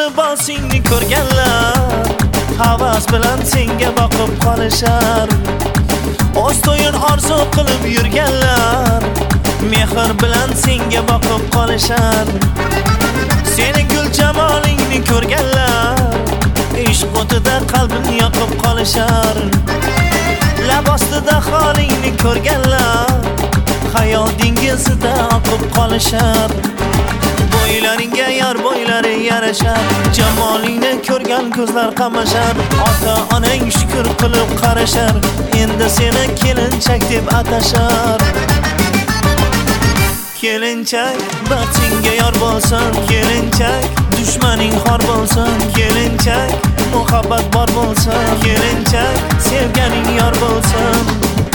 libosingni ko'rganlar havas bilan senga boqib qolishar. O'z to'yin orzu qilib yurganlar mehr bilan senga boqib qolishar. Seni gul jamolingni ko'rganlar ishq o'tida qalbini yoqib qolishar. Lab ostida holingni ko'rganlar hayot dengizida oqib qolishar. Bo'ylaringga yor bo'ylari yarashar, jamolingni ko'rgan ko'zlar qamashar. Ota onang shukr qilib qarashar, endi seni kelinchak deb atashar. Kelinchak baxtingga yor bo'lsin, kelinchak dushmaning xor bo'lsin, kelinchak muhabbat bor bo'lsin, kelinchak sevganing yor bo'lsin.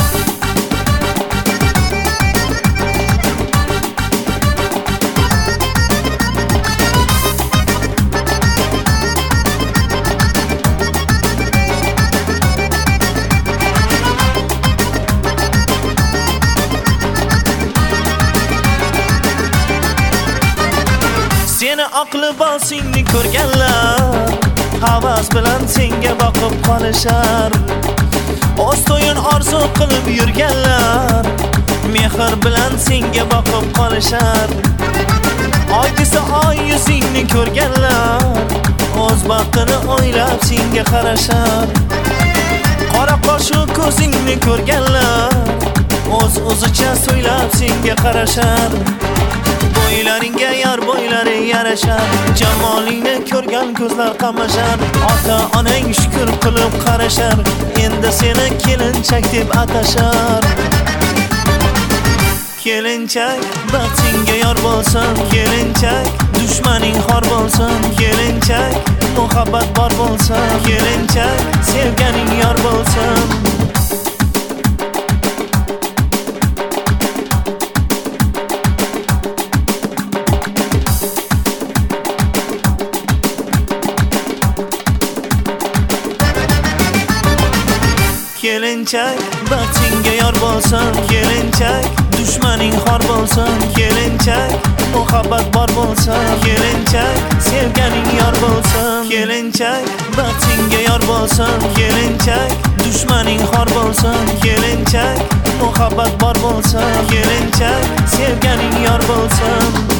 Seni oq libosingni ko'rganlar havas bilan senga boqib qolishar. O'z to'yin orzu qilib yurganlar mehr bilan senga boqib qolishar. Oy desa oy yuzingni ko'rganlar o'z baxtini o'ylab senga qarashar. Qora qoshu ko'zingni ko'rganlar o'zicha so'ylab senga qarashar. Bo'ylaringga yor bo'ylari yarashar, jamolingni ko'rgan ko'zlar qamashar. Ota onang shukr qilib qarashar, endi seni kelinchak deb atashar. Kelinchak baxtingga yor bo'lsin, kelinchak dushmaning xor bo'lsin, kelinchak muhabbat bor bo'lsin, kelinchak sevganing yor bo'lsin. Kelinchak baxtingga yor bo'lsin, kelinchak dushmaning xor bo'lsin, kelinchak muhabbat bor bo'lsin, kelinchak sevganing yor bo'lsin. Kelinchak baxtingga yor bo'lsin, kelinchak dushmaning xor bo'lsin, kelinchak muhabbat bor bo'lsin, kelinchak sevganing yor bo'lsin.